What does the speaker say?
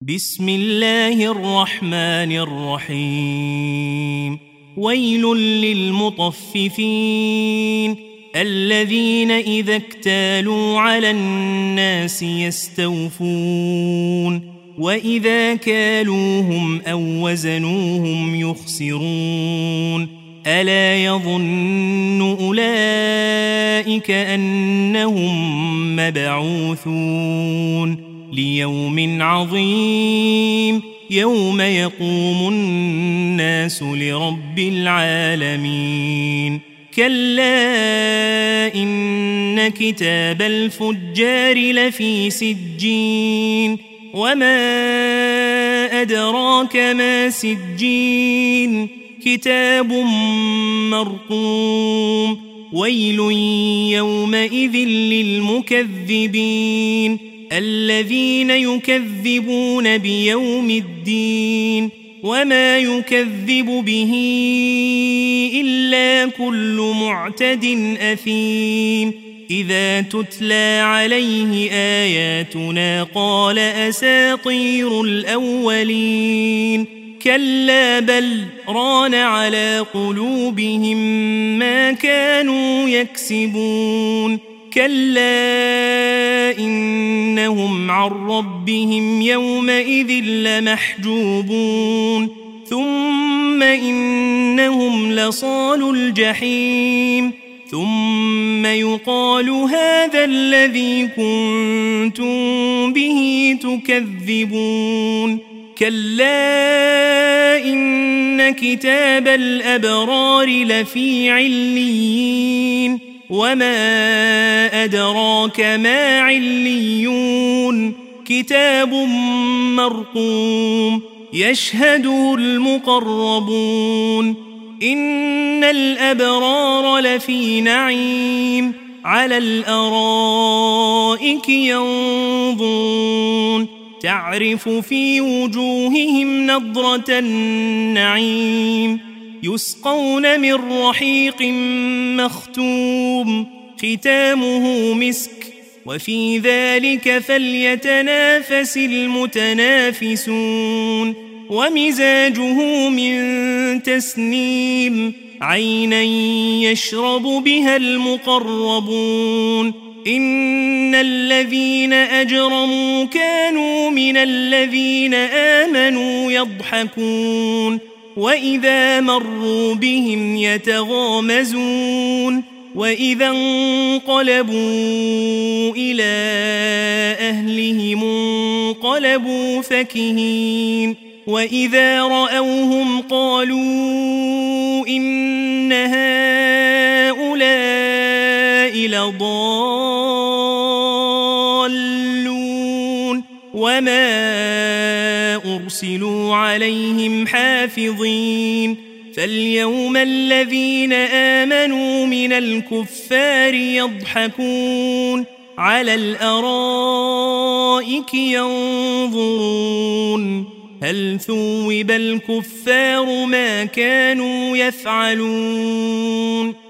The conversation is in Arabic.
بسم الله الرحمن الرحيم. ويل للمطففين الذين إذا اكتالوا على الناس يستوفون وإذا كالوهم أو وزنوهم يخسرون ألا يظن أولئك أنهم مبعوثون ليوم عظيم يوم يقوم الناس لرب العالمين. كلا إن كتاب الفجار لفي سجين وما أدراك ما سجين كتاب مرقوم. ويل يومئذ للمكذبين الذين يكذبون بيوم الدين وما يكذب به إلا كل معتد أثيم. إذا تتلى عليه آياتنا قال أساطير الأولين. كلا بل ران على قلوبهم ما كانوا يكسبون. كلا إنهم عن ربهم يومئذ لمحجوبون ثم إنهم لصالو الجحيم ثم يقال هذا الذي كنتم به تكذبون. كلا إن كتاب الأبرار لفي عليين وما أدراك ما عليون كتاب مرقوم يشهده المقربون. إن الأبرار لفي نعيم على الأرائك ينظرون تعرف في وجوههم نضرة النعيم يسقون من رحيق مختوم ختامه مسك وفي ذلك فليتنافس المتنافسون. ومزاجه من تسنيم عينا يشرب بها المقربون. إن الذين أجرموا كانوا من الذين آمنوا يضحكون وإذا مروا بهم يتغامزون وإذا انقلبوا إلى أهلهم انقلبوا فكهين وإذا رأوهم قالوا إن هؤلاء لضالون وما أرسلوا عليهم حافظين. فاليوم الذين آمنوا من الكفار يضحكون على الأرائك ينظرون هل ثوب الكفار ما كانوا يفعلون.